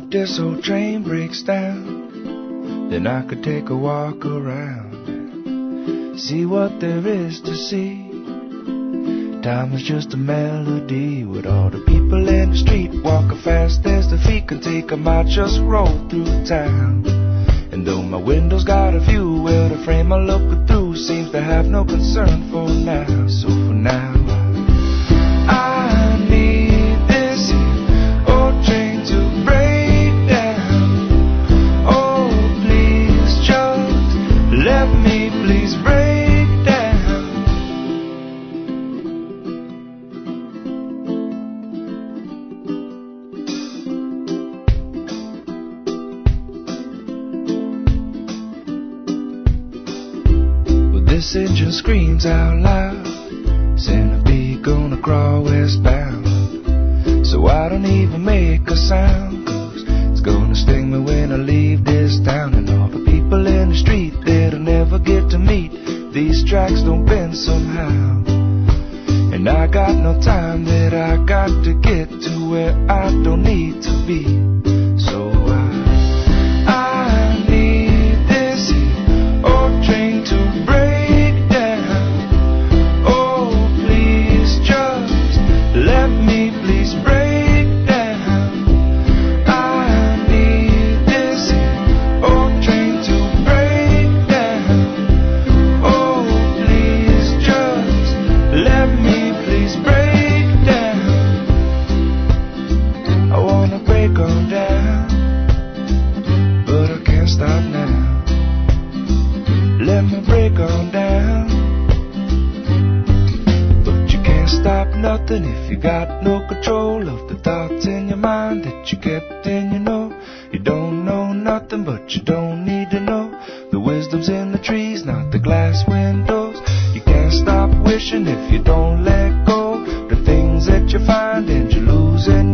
If this old train breaks down, then I could take a walk around and see what there is to see. Time is just a melody with all the people in the street walking fast as their feet can take 'em. I just roll through town, and though my window's got a view, well, the frame I'm looking through seems to have no concern for now. So for now, I need this old train to break down. Oh, please just let me please break down. Well, this engine screams out loud, centipede gonna crawl westbound. So I don't even make a sound, 'cause it's gonna sting me when I leave this town. And all the people in the street that I'll never get to meet, these tracks don't bend somehow. And I got no time that I got to get to where I don't need to be. So I need this old train to break down. Oh, please just let me please break down. I need this old train to break down. Oh, please just let me please break down. I wanna break on down, but I can't stop now. Let me break on down, but you can't stop nothing if you got no control of the thoughts in your mind that you kept in. You don't know nothing, but you don't need to know. The wisdom's in the trees, not the glass windows. You can't stop wishing if you don't let go. The things that you find and you lose in